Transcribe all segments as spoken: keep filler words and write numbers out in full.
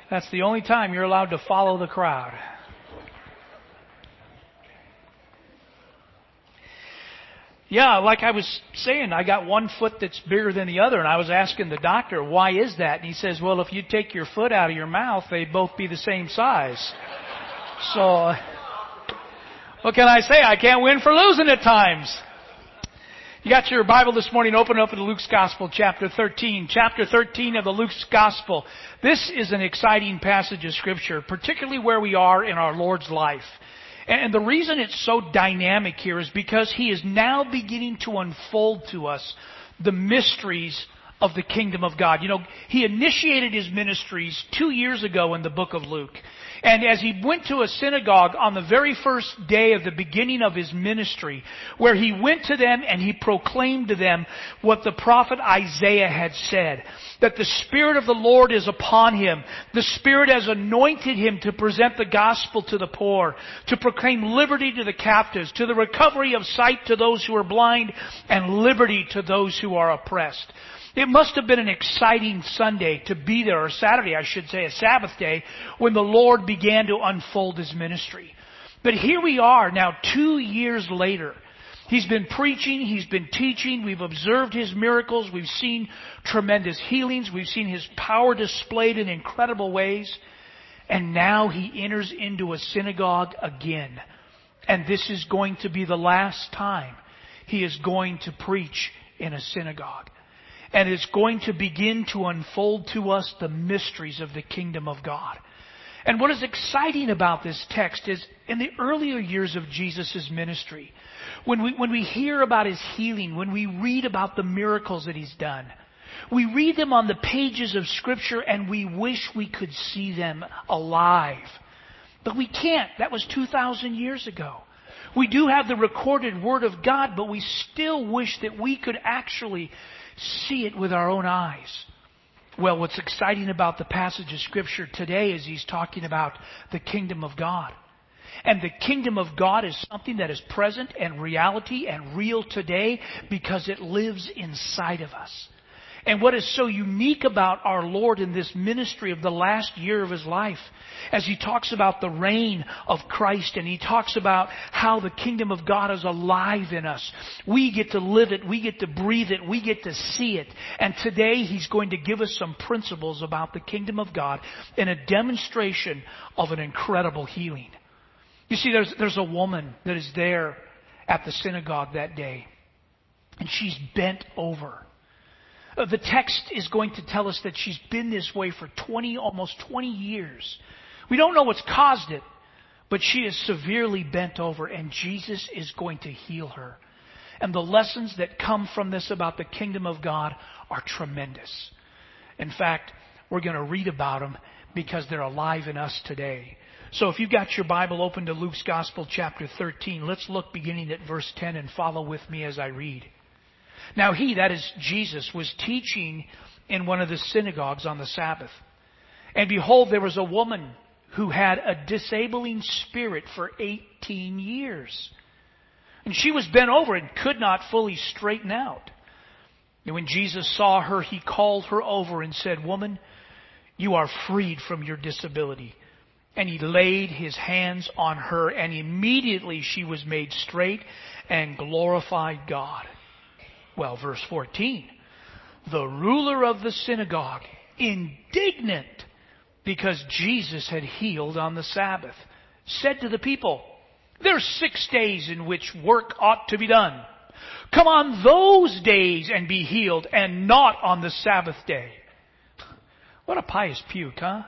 That's the only time you're allowed to follow the crowd. Yeah, like I was saying, I got one foot that's bigger than the other, and I was asking the doctor, why is that? And he says, well, if you take your foot out of your mouth, they'd both be the same size. So, uh, what can I say? I can't win for losing at times. You got your Bible this morning, open up to Luke's Gospel, chapter thirteen. Chapter thirteen of the Luke's Gospel. This is an exciting passage of Scripture, particularly where we are in our Lord's life. And the reason it's so dynamic here is because He is now beginning to unfold to us the mysteries of the kingdom of God. You know, He initiated His ministries two years ago in the book of Luke. And as He went to a synagogue on the very first day of the beginning of His ministry, where He went to them and He proclaimed to them what the prophet Isaiah had said, that the Spirit of the Lord is upon Him. The Spirit has anointed Him to present the gospel to the poor, to proclaim liberty to the captives, to the recovery of sight to those who are blind, and liberty to those who are oppressed. It must have been an exciting Sunday to be there, or Saturday, I should say, a Sabbath day, when the Lord began to unfold His ministry. But here we are now, two years later. He's been preaching, He's been teaching, we've observed His miracles, we've seen tremendous healings, we've seen His power displayed in incredible ways. And now He enters into a synagogue again. And this is going to be the last time He is going to preach in a synagogue. And it's going to begin to unfold to us the mysteries of the kingdom of God. And what is exciting about this text is in the earlier years of Jesus' ministry, when we, when we hear about His healing, when we read about the miracles that He's done, we read them on the pages of Scripture and we wish we could see them alive. But we can't. That was two thousand years ago. We do have the recorded Word of God, but we still wish that we could actually see it with our own eyes. Well, what's exciting about the passage of Scripture today is He's talking about the kingdom of God. And the kingdom of God is something that is present and reality and real today because it lives inside of us. And what is so unique about our Lord in this ministry of the last year of His life, as He talks about the reign of Christ and He talks about how the kingdom of God is alive in us. We get to live it, we get to breathe it, we get to see it. And today He's going to give us some principles about the kingdom of God in a demonstration of an incredible healing. You see, there's, there's a woman that is there at the synagogue that day, and she's bent over. The text is going to tell us that she's been this way for twenty, almost twenty years. We don't know what's caused it, but she is severely bent over, and Jesus is going to heal her. And the lessons that come from this about the kingdom of God are tremendous. In fact, we're going to read about them because they're alive in us today. So if you've got your Bible open to Luke's Gospel, chapter thirteen, let's look beginning at verse ten and follow with me as I read. Now He, that is Jesus, was teaching in one of the synagogues on the Sabbath. And behold, there was a woman who had a disabling spirit for eighteen years. And she was bent over and could not fully straighten out. And when Jesus saw her, He called her over and said, "Woman, you are freed from your disability." And He laid His hands on her, and immediately she was made straight and glorified God. Well, verse fourteen, the ruler of the synagogue, indignant because Jesus had healed on the Sabbath, said to the people, "There's six days in which work ought to be done. Come on those days and be healed, and not on the Sabbath day." What a pious puke, huh?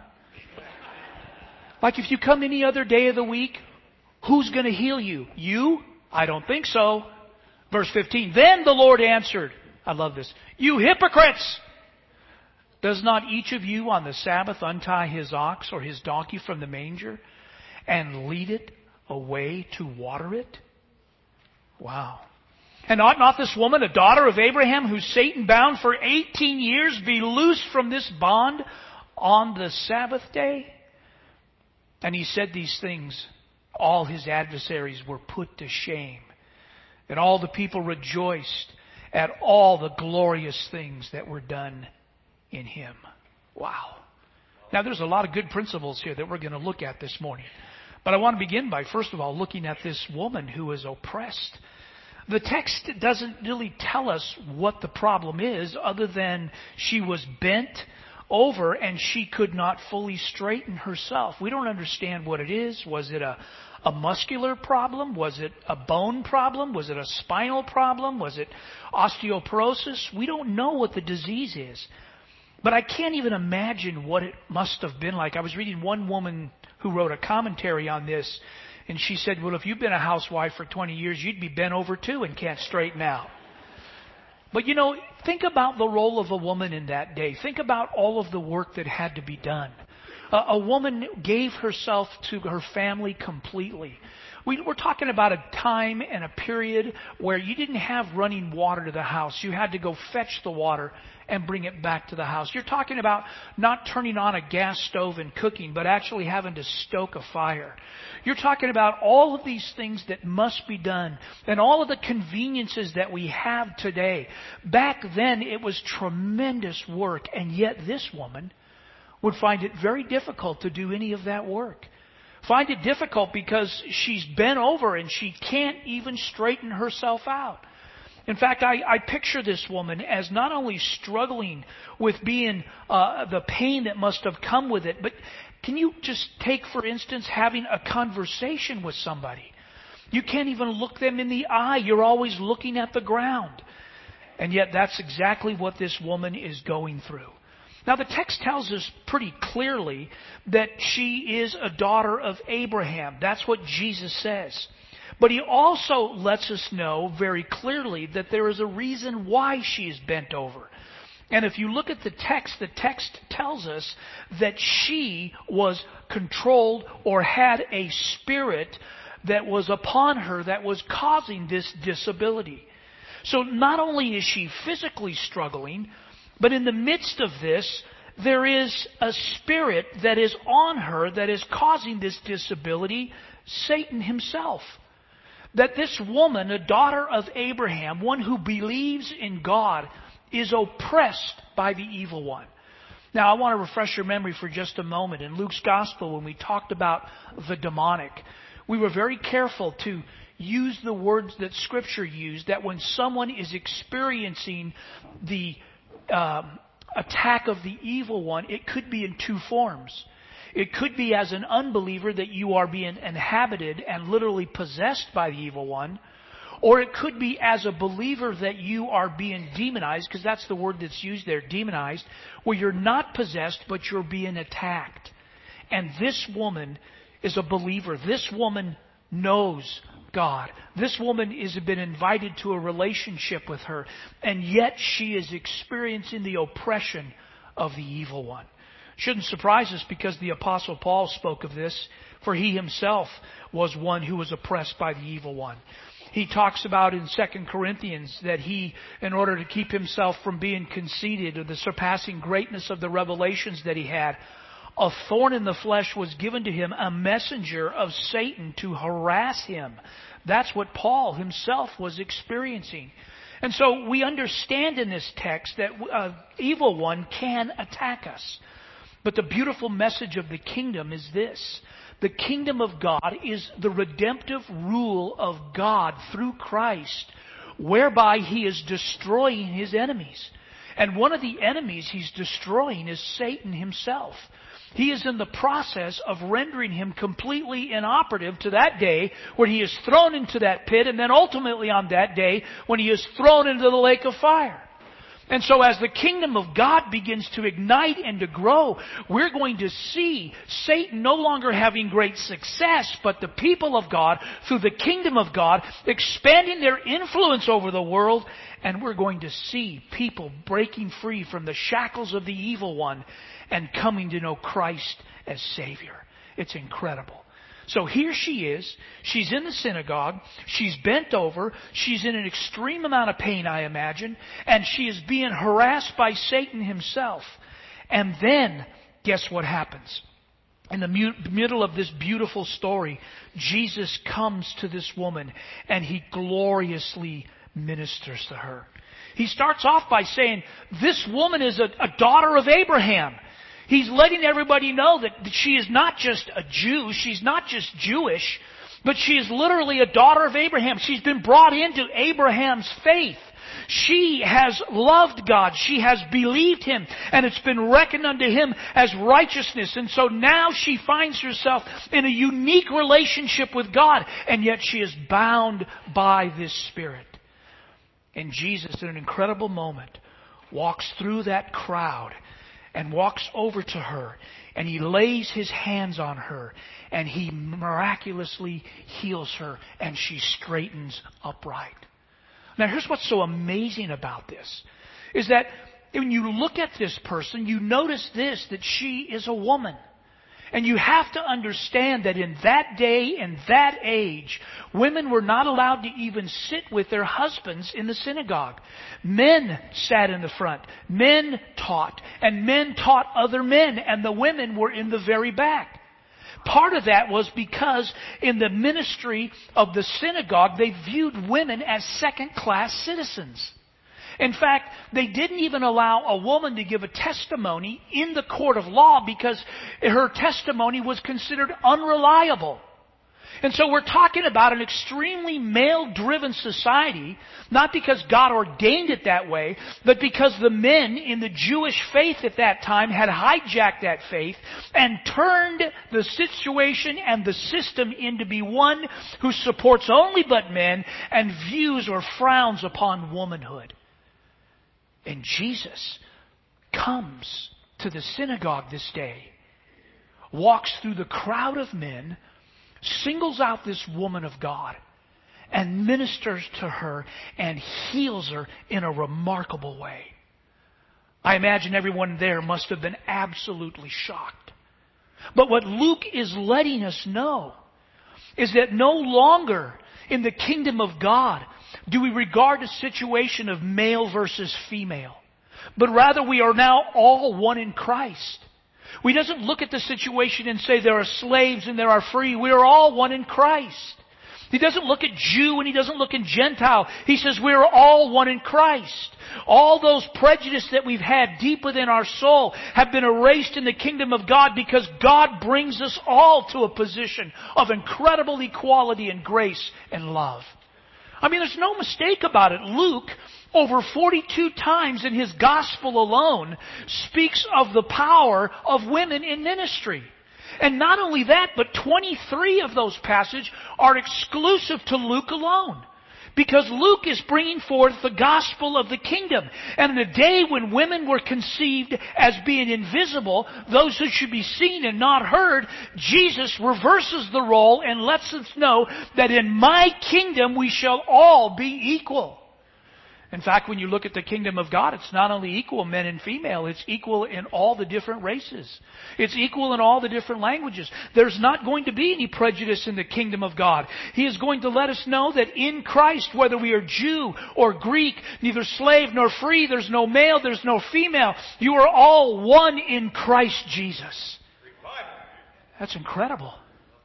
Like if you come any other day of the week, who's going to heal you? You? I don't think so. Verse fifteen, then the Lord answered, I love this, "You hypocrites! Does not each of you on the Sabbath untie his ox or his donkey from the manger and lead it away to water it?" Wow. "And ought not this woman, a daughter of Abraham, whom Satan bound for eighteen years, be loosed from this bond on the Sabbath day?" And He said these things. All His adversaries were put to shame. And all the people rejoiced at all the glorious things that were done in Him. Wow. Now, there's a lot of good principles here that we're going to look at this morning. But I want to begin by, first of all, looking at this woman who is oppressed. The text doesn't really tell us what the problem is other than she was bent over and she could not fully straighten herself. We don't understand what it is. Was it a, a muscular problem? Was it a bone problem? Was it a spinal problem? Was it osteoporosis? We don't know what the disease is. But I can't even imagine what it must have been like. I was reading one woman who wrote a commentary on this, and she said, well, if you've been a housewife for twenty years, you'd be bent over too and can't straighten out. But, you know, think about the role of a woman in that day. Think about all of the work that had to be done. A, a woman gave herself to her family completely. We, we're talking about a time and a period where you didn't have running water to the house. You had to go fetch the water and bring it back to the house. You're talking about not turning on a gas stove and cooking, but actually having to stoke a fire. You're talking about all of these things that must be done and all of the conveniences that we have today. Back then, it was tremendous work, and yet this woman would find it very difficult to do any of that work. Find it difficult because she's bent over and she can't even straighten herself out. In fact, I, I picture this woman as not only struggling with being uh, the pain that must have come with it, but can you just take, for instance, having a conversation with somebody? You can't even look them in the eye. You're always looking at the ground. And yet that's exactly what this woman is going through. Now, the text tells us pretty clearly that she is a daughter of Abraham. That's what Jesus says. But he also lets us know very clearly that there is a reason why she is bent over. And if you look at the text, the text tells us that she was controlled or had a spirit that was upon her that was causing this disability. So not only is she physically struggling, but in the midst of this, there is a spirit that is on her that is causing this disability, Satan himself. That this woman, a daughter of Abraham, one who believes in God, is oppressed by the evil one. Now, I want to refresh your memory for just a moment. In Luke's Gospel, when we talked about the demonic, we were very careful to use the words that Scripture used, that when someone is experiencing the um, attack of the evil one, it could be in two forms. It could be as an unbeliever that you are being inhabited and literally possessed by the evil one. Or it could be as a believer that you are being demonized, because that's the word that's used there, demonized, where you're not possessed, but you're being attacked. And this woman is a believer. This woman knows God. This woman has been invited to a relationship with her, and yet she is experiencing the oppression of the evil one. Shouldn't surprise us, because the Apostle Paul spoke of this, for he himself was one who was oppressed by the evil one. He talks about in Second Corinthians that he, in order to keep himself from being conceited or the surpassing greatness of the revelations that he had, a thorn in the flesh was given to him, a messenger of Satan to harass him. That's what Paul himself was experiencing. And so we understand in this text that an evil one can attack us. But the beautiful message of the kingdom is this. The kingdom of God is the redemptive rule of God through Christ, whereby he is destroying his enemies. And one of the enemies he's destroying is Satan himself. He is in the process of rendering him completely inoperative to that day when he is thrown into that pit, and then ultimately on that day when he is thrown into the lake of fire. And so as the kingdom of God begins to ignite and to grow, we're going to see Satan no longer having great success, but the people of God, through the kingdom of God, expanding their influence over the world. And we're going to see people breaking free from the shackles of the evil one and coming to know Christ as Savior. It's incredible. So here she is. She's in the synagogue. She's bent over. She's in an extreme amount of pain, I imagine. And she is being harassed by Satan himself. And then, guess what happens? In the mu- middle of this beautiful story, Jesus comes to this woman and he gloriously ministers to her. He starts off by saying, this woman is a, a daughter of Abraham. He's letting everybody know that she is not just a Jew, she's not just Jewish, but she is literally a daughter of Abraham. She's been brought into Abraham's faith. She has loved God. She has believed Him. And it's been reckoned unto Him as righteousness. And so now she finds herself in a unique relationship with God. And yet she is bound by this Spirit. And Jesus, in an incredible moment, walks through that crowd and walks over to her. And He lays His hands on her. And He miraculously heals her. And she straightens upright. Now here's what's so amazing about this, is that when you look at this person, you notice this, that she is a woman. And you have to understand that in that day and that age, women were not allowed to even sit with their husbands in the synagogue. Men sat in the front. Men taught. And men taught other men. And the women were in the very back. Part of that was because in the ministry of the synagogue, they viewed women as second-class citizens. In fact, they didn't even allow a woman to give a testimony in the court of law because her testimony was considered unreliable. And so we're talking about an extremely male-driven society, not because God ordained it that way, but because the men in the Jewish faith at that time had hijacked that faith and turned the situation and the system into be one who supports only but men and views or frowns upon womanhood. And Jesus comes to the synagogue this day, walks through the crowd of men, singles out this woman of God and ministers to her and heals her in a remarkable way. I imagine everyone there must have been absolutely shocked. But what Luke is letting us know is that no longer in the kingdom of God do we regard a situation of male versus female, but rather we are now all one in Christ. We doesn't look at the situation and say there are slaves and there are free. We are all one in Christ. He doesn't look at Jew and He doesn't look at Gentile. He says we are all one in Christ. All those prejudices that we've had deep within our soul have been erased in the kingdom of God because God brings us all to a position of incredible equality and grace and love. I mean, there's no mistake about it. Luke, over forty-two times in his gospel alone, speaks of the power of women in ministry. And not only that, but twenty-three of those passages are exclusive to Luke alone. Because Luke is bringing forth the gospel of the kingdom. And in a day when women were conceived as being invisible, those who should be seen and not heard, Jesus reverses the role and lets us know that in my kingdom we shall all be equal. In fact, when you look at the kingdom of God, it's not only equal men and female, it's equal in all the different races. It's equal in all the different languages. There's not going to be any prejudice in the kingdom of God. He is going to let us know that in Christ, whether we are Jew or Greek, neither slave nor free, there's no male, there's no female. You are all one in Christ Jesus. That's incredible.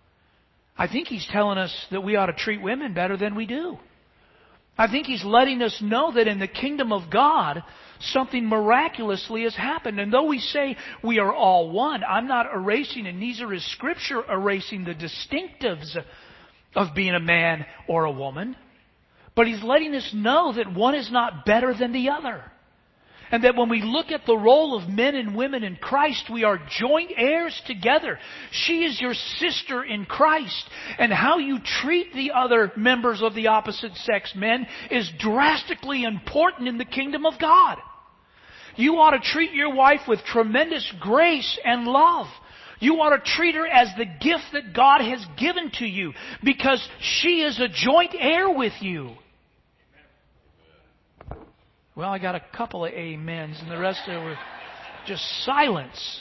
I think He's telling us that we ought to treat women better than we do. I think He's letting us know that in the kingdom of God, something miraculously has happened. And though we say we are all one, I'm not erasing, and neither is Scripture erasing the distinctives of being a man or a woman. But He's letting us know that one is not better than the other. And that when we look at the role of men and women in Christ, we are joint heirs together. She is your sister in Christ. And how you treat the other members of the opposite sex men is drastically important in the kingdom of God. You ought to treat your wife with tremendous grace and love. You ought to treat her as the gift that God has given to you, because she is a joint heir with you. Well, I got a couple of amens, and the rest of it were just silence.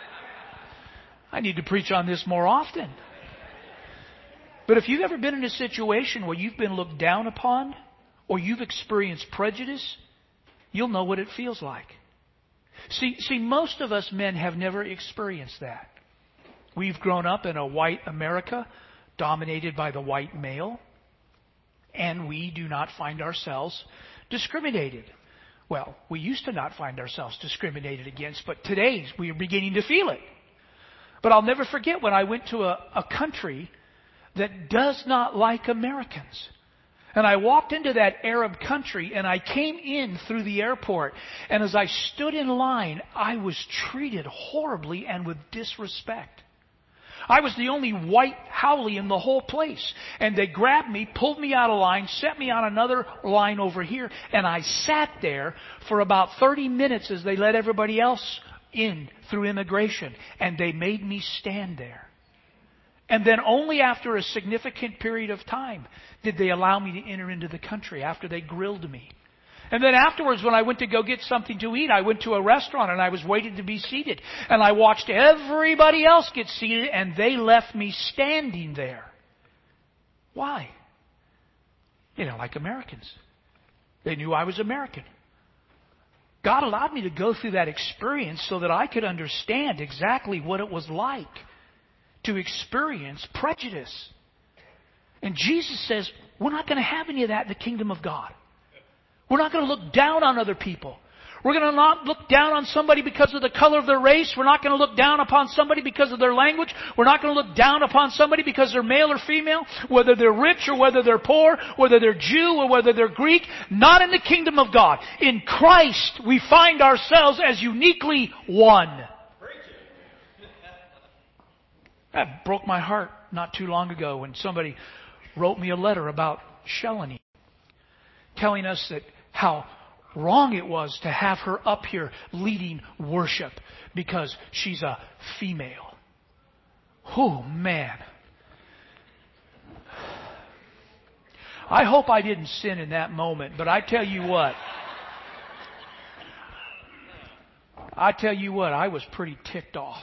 I need to preach on this more often. But if you've ever been in a situation where you've been looked down upon, or you've experienced prejudice, you'll know what it feels like. See, see, most of us men have never experienced that. We've grown up in a white America dominated by the white male, and we do not find ourselves discriminated. Well, we used to not find ourselves discriminated against, but today we are beginning to feel it. But I'll never forget when I went to a, a country that does not like Americans. And I walked into that Arab country and I came in through the airport. And as I stood in line, I was treated horribly and with disrespect. I was the only white haole in the whole place. And they grabbed me, pulled me out of line, set me on another line over here. And I sat there for about thirty minutes as they let everybody else in through immigration. And they made me stand there. And then only after a significant period of time did they allow me to enter into the country, after they grilled me. And then afterwards, when I went to go get something to eat, I went to a restaurant and I was waiting to be seated. And I watched everybody else get seated and they left me standing there. Why? They don't like Americans. They knew I was American. God allowed me to go through that experience so that I could understand exactly what it was like to experience prejudice. And Jesus says, we're not going to have any of that in the kingdom of God. We're not going to look down on other people. We're going to not look down on somebody because of the color of their race. We're not going to look down upon somebody because of their language. We're not going to look down upon somebody because they're male or female, whether they're rich or whether they're poor, whether they're Jew or whether they're Greek. Not in the kingdom of God. In Christ, we find ourselves as uniquely one. That broke my heart not too long ago when somebody wrote me a letter about Shelly, telling us that how wrong it was to have her up here leading worship because she's a female. Oh, man. I hope I didn't sin in that moment, but I tell you what. I tell you what, I was pretty ticked off.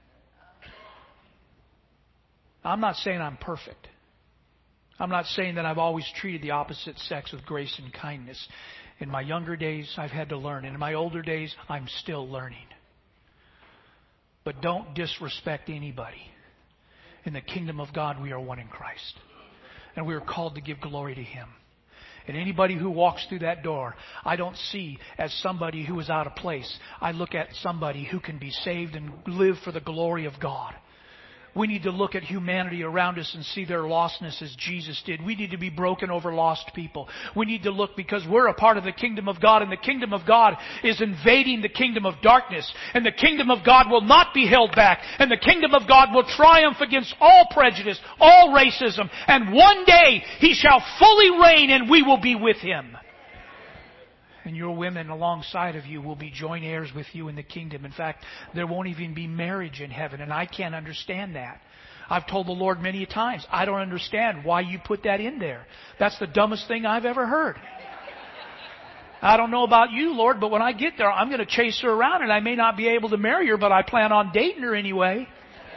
I'm not saying I'm perfect. I'm not saying that I've always treated the opposite sex with grace and kindness. In my younger days, I've had to learn. And in my older days, I'm still learning. But don't disrespect anybody. In the kingdom of God, we are one in Christ. And we are called to give glory to Him. And anybody who walks through that door, I don't see as somebody who is out of place. I look at somebody who can be saved and live for the glory of God. We need to look at humanity around us and see their lostness as Jesus did. We need to be broken over lost people. We need to look because we're a part of the kingdom of God, and the kingdom of God is invading the kingdom of darkness. And the kingdom of God will not be held back. And the kingdom of God will triumph against all prejudice, all racism. And one day He shall fully reign and we will be with Him. And your women alongside of you will be joint heirs with you in the kingdom. In fact, there won't even be marriage in heaven, and I can't understand that. I've told the Lord many times, I don't understand why you put that in there. That's the dumbest thing I've ever heard. I don't know about you, Lord, but when I get there, I'm going to chase her around, and I may not be able to marry her, but I plan on dating her anyway.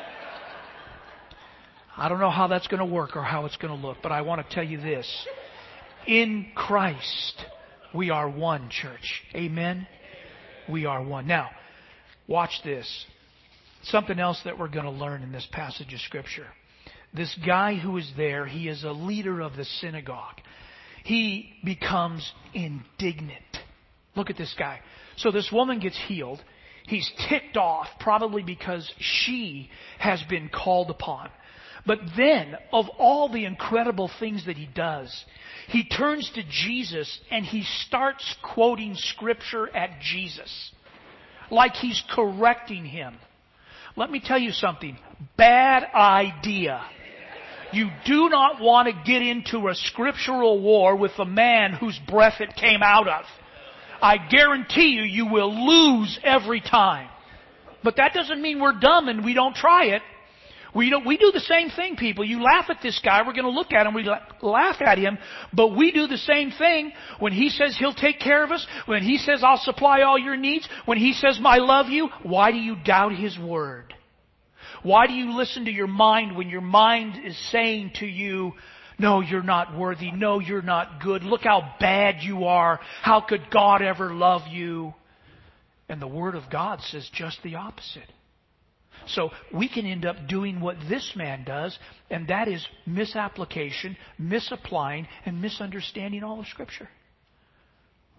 I don't know how that's going to work or how it's going to look, but I want to tell you this. In Christ, we are one, church. Amen? We are one. Now, watch this. Something else that we're going to learn in this passage of Scripture. This guy who is there, he is a leader of the synagogue. He becomes indignant. Look at this guy. So this woman gets healed. He's ticked off, probably because she has been called upon. But then, of all the incredible things that he does, he turns to Jesus and he starts quoting Scripture at Jesus. Like he's correcting him. Let me tell you something. Bad idea. You do not want to get into a scriptural war with the man whose breath it came out of. I guarantee you, you will lose every time. But that doesn't mean we're dumb and we don't try it. We don't, we do the same thing, people. You laugh at this guy. We're going to look at him. We laugh at him. But we do the same thing when he says He'll take care of us. When He says I'll supply all your needs. When He says I love you. Why do you doubt His word? Why do you listen to your mind when your mind is saying to you, no, you're not worthy. No, you're not good. Look how bad you are. How could God ever love you? And the Word of God says just the opposite. So we can end up doing what this man does, and that is misapplication, misapplying, and misunderstanding all of Scripture.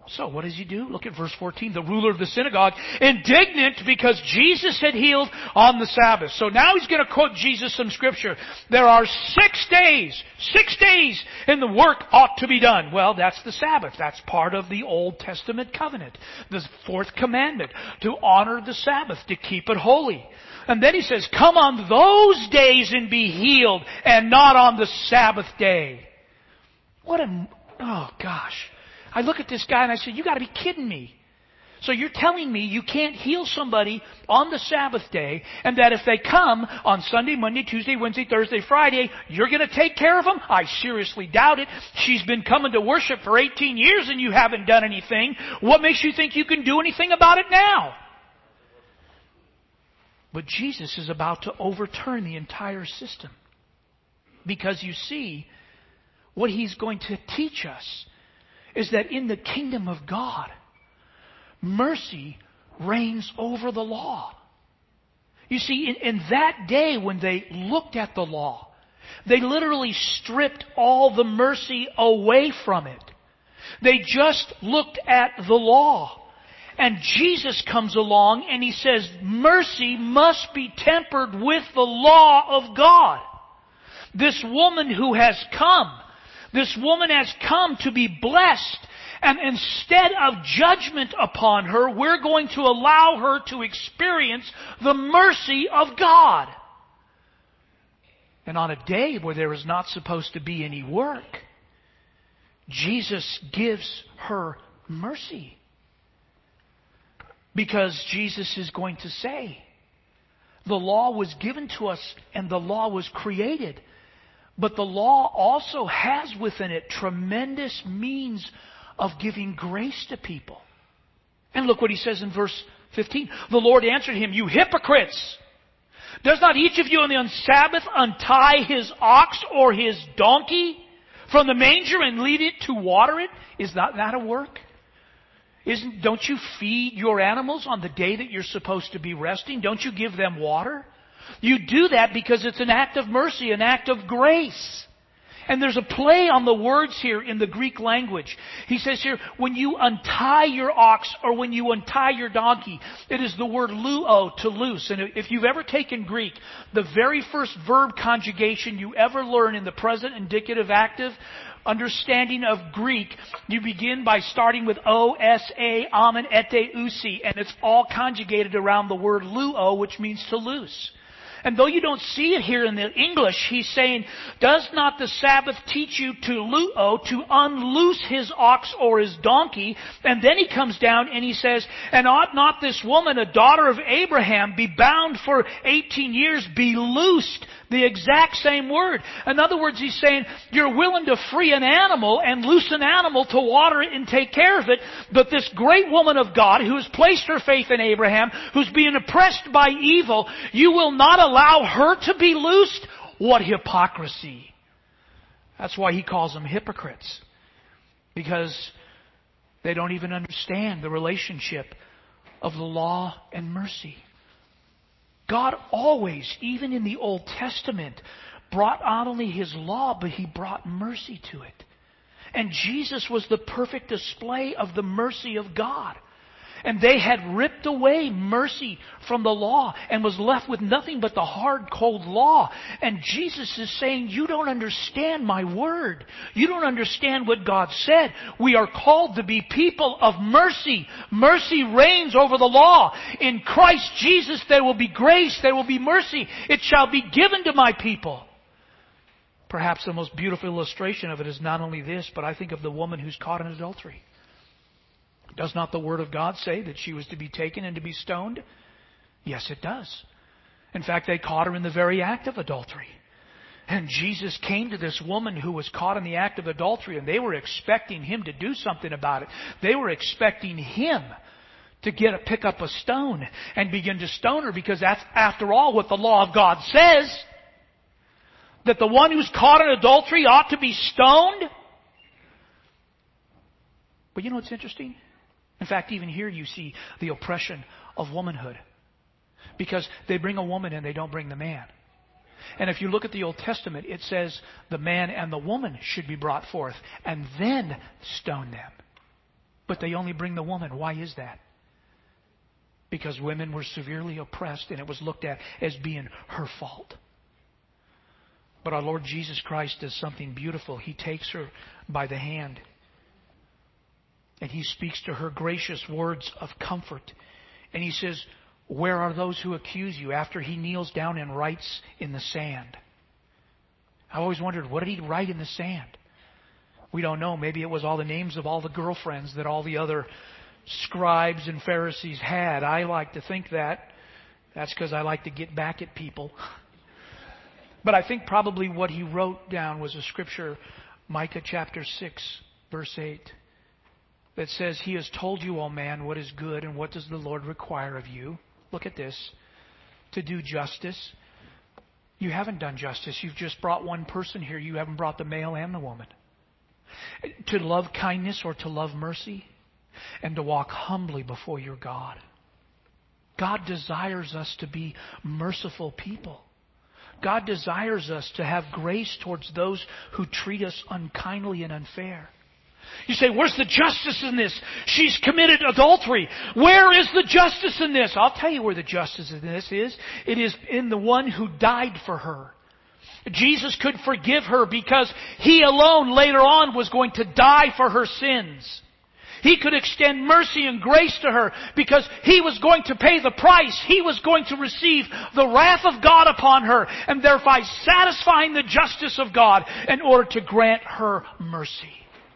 So what does he do? Look at verse fourteen. The ruler of the synagogue, indignant because Jesus had healed on the Sabbath. So now he's going to quote Jesus some scripture. There are six days, six days, and the work ought to be done. Well, that's the Sabbath. That's part of the Old Testament covenant. The fourth commandment, to honor the Sabbath, to keep it holy. And then he says, come on those days and be healed, and not on the Sabbath day. What a, oh gosh. I look at this guy and I say, you got to be kidding me. So you're telling me you can't heal somebody on the Sabbath day, and that if they come on Sunday, Monday, Tuesday, Wednesday, Thursday, Friday, you're going to take care of them? I seriously doubt it. She's been coming to worship for eighteen years and you haven't done anything. What makes you think you can do anything about it now? But Jesus is about to overturn the entire system. Because you see, what He's going to teach us is that in the kingdom of God, mercy reigns over the law. You see, in, in that day when they looked at the law, they literally stripped all the mercy away from it. They just looked at the law. And Jesus comes along and He says, mercy must be tempered with the law of God. This woman who has come, This woman has come to be blessed, and instead of judgment upon her, we're going to allow her to experience the mercy of God. And on a day where there is not supposed to be any work, Jesus gives her mercy. Because Jesus is going to say, the law was given to us and the law was created. But the law also has within it tremendous means of giving grace to people. And look what He says in verse fifteen. The Lord answered him, you hypocrites! Does not each of you on the Sabbath untie his ox or his donkey from the manger and lead it to water it? Is not that a work? Isn't, don't you feed your animals on the day that you're supposed to be resting? Don't you give them water? You do that because it's an act of mercy, an act of grace. And there's a play on the words here in the Greek language. He says here, when you untie your ox or when you untie your donkey, it is the word luo, to loose. And if you've ever taken Greek, the very first verb conjugation you ever learn in the present indicative active understanding of Greek, you begin by starting with O, S, A, amen, ete, usi, and it's all conjugated around the word luo, which means to loose. And though you don't see it here in the English, he's saying, does not the Sabbath teach you to luo, to unloose his ox or his donkey? And then he comes down and he says, and ought not this woman, a daughter of Abraham, be bound for eighteen years, be loosed? The exact same word. In other words, he's saying, you're willing to free an animal and loose an animal to water it and take care of it. But this great woman of God who has placed her faith in Abraham, who's being oppressed by evil, you will not allow her to be loosed? What hypocrisy. That's why he calls them hypocrites. Because they don't even understand the relationship of the law and mercy. God always, even in the Old Testament, brought not only His law, but He brought mercy to it. And Jesus was the perfect display of the mercy of God. And they had ripped away mercy from the law and was left with nothing but the hard, cold law. And Jesus is saying, you don't understand my word. You don't understand what God said. We are called to be people of mercy. Mercy reigns over the law. In Christ Jesus there will be grace, there will be mercy. It shall be given to my people. Perhaps the most beautiful illustration of it is not only this, but I think of the woman who's caught in adultery. Does not the Word of God say that she was to be taken and to be stoned? Yes, it does. In fact, they caught her in the very act of adultery. And Jesus came to this woman who was caught in the act of adultery, and they were expecting Him to do something about it. They were expecting Him to get a, pick up a stone and begin to stone her, because that's, after all, what the law of God says. That the one who's caught in adultery ought to be stoned. But you know what's interesting? In fact, even here you see the oppression of womanhood. Because they bring a woman and they don't bring the man. And if you look at the Old Testament, it says the man and the woman should be brought forth and then stone them. But they only bring the woman. Why is that? Because women were severely oppressed and it was looked at as being her fault. But our Lord Jesus Christ does something beautiful. He takes her by the hand and He speaks to her gracious words of comfort. And He says, where are those who accuse you? After He kneels down and writes in the sand. I always wondered, what did He write in the sand? We don't know. Maybe it was all the names of all the girlfriends that all the other scribes and Pharisees had. I like to think that. That's because I like to get back at people. But I think probably what he wrote down was a scripture, Micah chapter six, verse eight, that says, He has told you, O man, what is good, and what does the Lord require of you? Look at this. To do justice. You haven't done justice. You've just brought one person here. You haven't brought the male and the woman. To love kindness or to love mercy, and to walk humbly before your God. God desires us to be merciful people. God desires us to have grace towards those who treat us unkindly and unfair. You say, where's the justice in this? She's committed adultery. Where is the justice in this? I'll tell you where the justice in this is. It is in the one who died for her. Jesus could forgive her because He alone later on was going to die for her sins. He could extend mercy and grace to her because He was going to pay the price. He was going to receive the wrath of God upon her and thereby satisfying the justice of God in order to grant her mercy.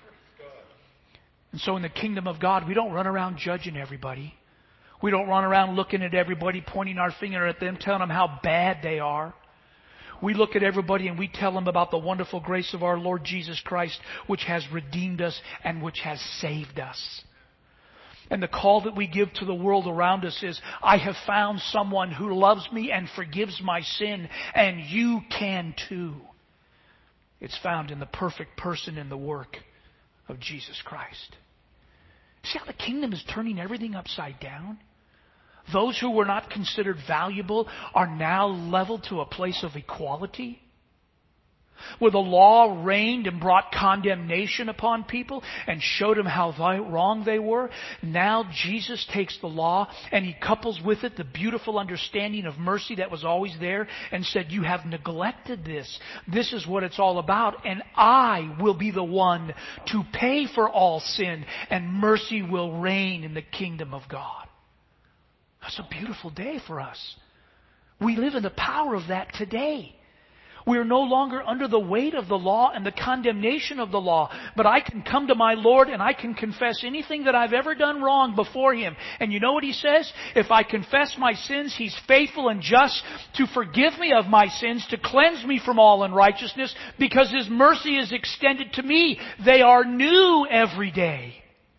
And so in the kingdom of God, we don't run around judging everybody. We don't run around looking at everybody, pointing our finger at them, telling them how bad they are. We look at everybody and we tell them about the wonderful grace of our Lord Jesus Christ, which has redeemed us and which has saved us. And the call that we give to the world around us is, I have found someone who loves me and forgives my sin, and you can too. It's found in the perfect person and the work of Jesus Christ. See how the kingdom is turning everything upside down? Those who were not considered valuable are now leveled to a place of equality. Where the law reigned and brought condemnation upon people and showed them how wrong they were. Now Jesus takes the law and He couples with it the beautiful understanding of mercy that was always there and said, you have neglected this. This is what it's all about. And I will be the one to pay for all sin, and mercy will reign in the kingdom of God. That's a beautiful day for us. We live in the power of that today. We are no longer under the weight of the law and the condemnation of the law. But I can come to my Lord and I can confess anything that I've ever done wrong before Him. And you know what He says? If I confess my sins, He's faithful and just to forgive me of my sins, to cleanse me from all unrighteousness, because His mercy is extended to me. They are new every day.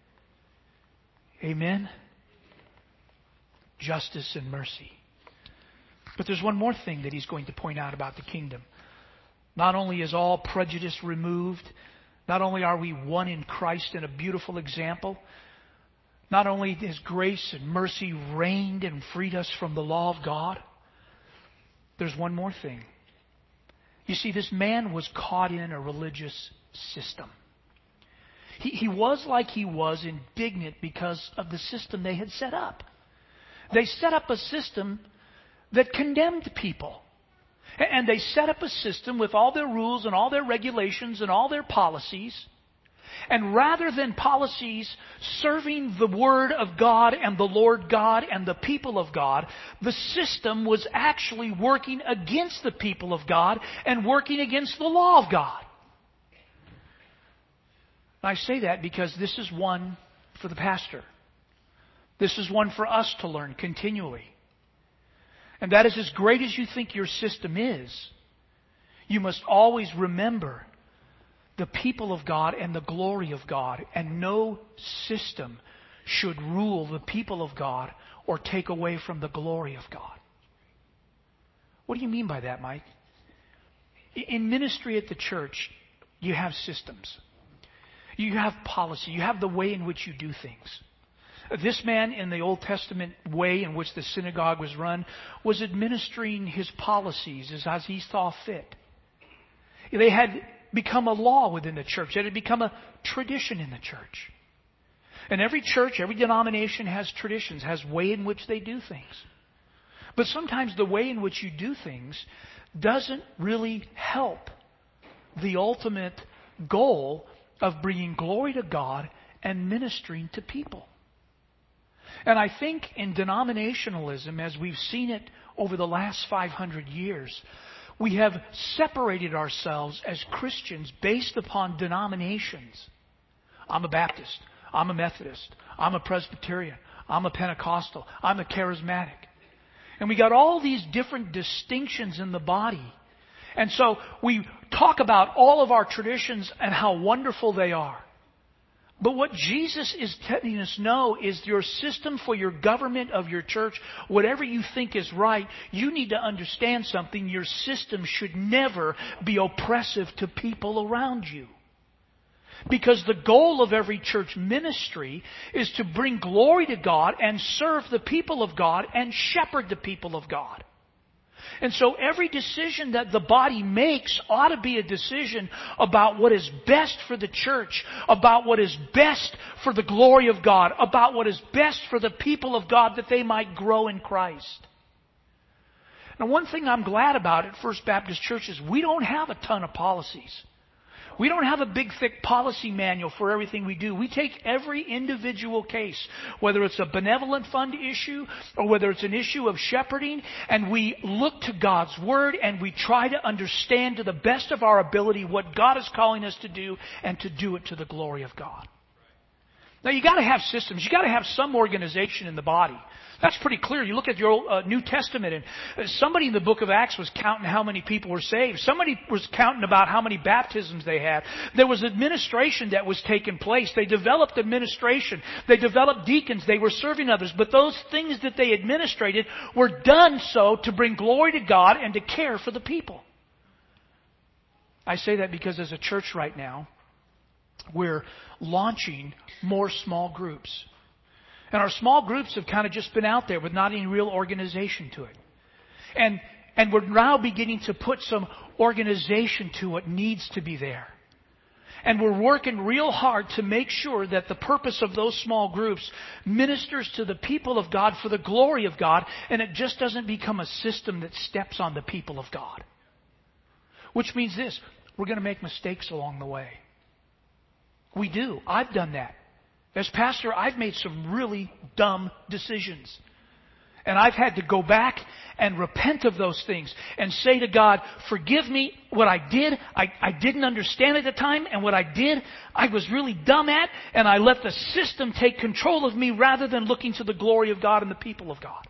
Amen? Justice and mercy. But there's one more thing that He's going to point out about the kingdom. Not only is all prejudice removed, not only are we one in Christ in a beautiful example, not only has grace and mercy reigned and freed us from the law of God, there's one more thing. You see, this man was caught in a religious system. He, he was like he was indignant because of the system they had set up. They set up a system that condemned people. And they set up a system with all their rules and all their regulations and all their policies. And rather than policies serving the Word of God and the Lord God and the people of God, the system was actually working against the people of God and working against the law of God. I say that because this is one for the pastor. This is one for us to learn continually. And that is, as great as you think your system is, you must always remember the people of God and the glory of God. And no system should rule the people of God or take away from the glory of God. What do you mean by that, Mike? In ministry at the church, you have systems. You have policy. You have the way in which you do things. This man, in the Old Testament way in which the synagogue was run, was administering his policies as, as he saw fit. They had become a law within the church. It had become a tradition in the church. And every church, every denomination has traditions, has way in which they do things. But sometimes the way in which you do things doesn't really help the ultimate goal of bringing glory to God and ministering to people. And I think in denominationalism, as we've seen it over the last five hundred years, we have separated ourselves as Christians based upon denominations. I'm a Baptist. I'm a Methodist. I'm a Presbyterian. I'm a Pentecostal. I'm a charismatic. And we got all these different distinctions in the body. And so we talk about all of our traditions and how wonderful they are. But what Jesus is letting us know is your system for your government of your church, whatever you think is right, you need to understand something. Your system should never be oppressive to people around you. Because the goal of every church ministry is to bring glory to God and serve the people of God and shepherd the people of God. And so every decision that the body makes ought to be a decision about what is best for the church, about what is best for the glory of God, about what is best for the people of God that they might grow in Christ. Now, one thing I'm glad about at First Baptist Church is we don't have a ton of policies. We don't have a big, thick policy manual for everything we do. We take every individual case, whether it's a benevolent fund issue or whether it's an issue of shepherding, and we look to God's Word and we try to understand to the best of our ability what God is calling us to do and to do it to the glory of God. Now, you got to have systems. You got to have some organization in the body. That's pretty clear. You look at your old, uh, New Testament, and uh, somebody in the book of Acts was counting how many people were saved. Somebody was counting about how many baptisms they had. There was administration that was taking place. They developed administration. They developed deacons. They were serving others. But those things that they administrated were done so to bring glory to God and to care for the people. I say that because as a church right now, we're launching more small groups. And our small groups have kind of just been out there with not any real organization to it. And and we're now beginning to put some organization to what needs to be there. And we're working real hard to make sure that the purpose of those small groups ministers to the people of God for the glory of God, and it just doesn't become a system that steps on the people of God. Which means this, we're going to make mistakes along the way. We do. I've done that. As pastor, I've made some really dumb decisions. And I've had to go back and repent of those things and say to God, forgive me, what I did, I, I didn't understand at the time, and what I did, I was really dumb at, and I let the system take control of me rather than looking to the glory of God and the people of God.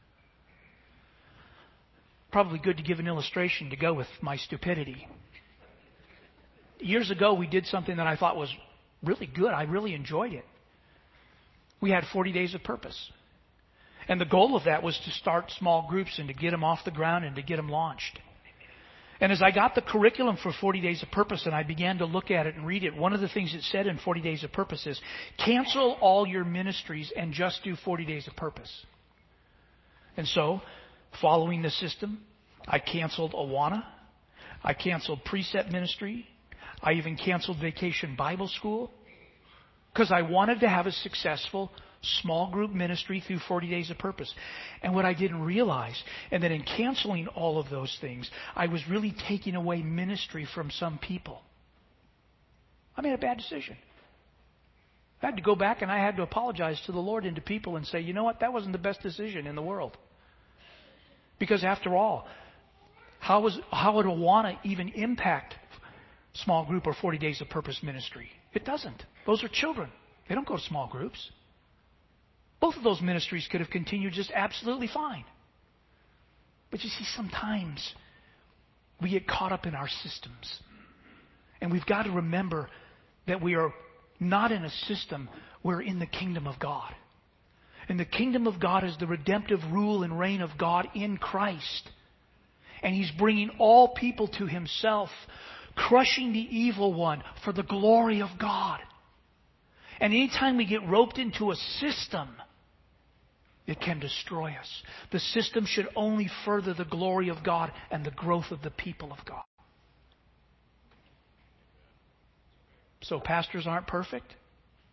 Probably good to give an illustration to go with my stupidity. Years ago, we did something that I thought was really good. I really enjoyed it. We had forty days of purpose. And the goal of that was to start small groups and to get them off the ground and to get them launched. And as I got the curriculum for forty days of purpose and I began to look at it and read it, one of the things it said in forty days of purpose is, cancel all your ministries and just do forty days of purpose. And so, following the system, I canceled Awana. I canceled Precept Ministry. I even canceled Vacation Bible School. Because I wanted to have a successful small group ministry through forty days of purpose. And what I didn't realize, and that in canceling all of those things, I was really taking away ministry from some people. I made a bad decision. I had to go back and I had to apologize to the Lord and to people and say, you know what, that wasn't the best decision in the world. Because after all, how was how would Awana even impact small group or forty days of purpose ministry? It doesn't. Those are children. They don't go to small groups. Both of those ministries could have continued just absolutely fine. But you see, sometimes we get caught up in our systems. And we've got to remember that we are not in a system, we're in the kingdom of God. And the kingdom of God is the redemptive rule and reign of God in Christ. And He's bringing all people to Himself, crushing the evil one for the glory of God. And anytime we get roped into a system, it can destroy us. The system should only further the glory of God and the growth of the people of God. So pastors aren't perfect.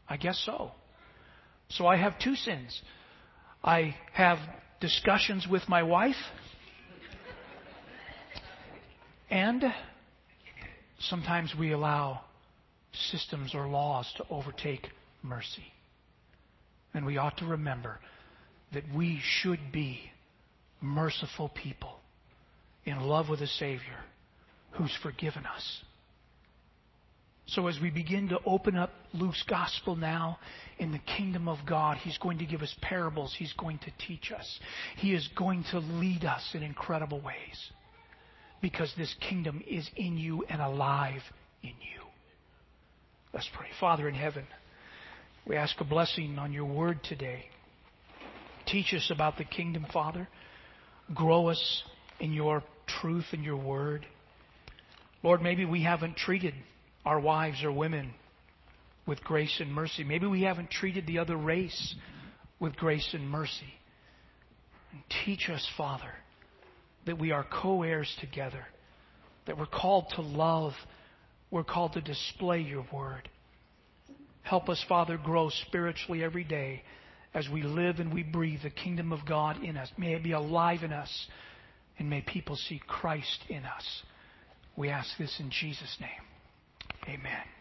I guess so. So I have two sins. I have discussions with my wife, and sometimes we allow systems or laws to overtake mercy. And we ought to remember that we should be merciful people in love with a Savior who's forgiven us. So as we begin to open up Luke's Gospel now in the kingdom of God, He's going to give us parables. He's going to teach us. He is going to lead us in incredible ways because this kingdom is in you and alive in you. Let's pray. Father in heaven, we ask a blessing on your word today. Teach us about the kingdom, Father. Grow us in your truth and your word. Lord, maybe we haven't treated our wives or women with grace and mercy. Maybe we haven't treated the other race with grace and mercy. And teach us, Father, that we are co-heirs together, that we're called to love, we're called to display your word. Help us, Father, grow spiritually every day as we live and we breathe the kingdom of God in us. May it be alive in us, and may people see Christ in us. We ask this in Jesus' name. Amen.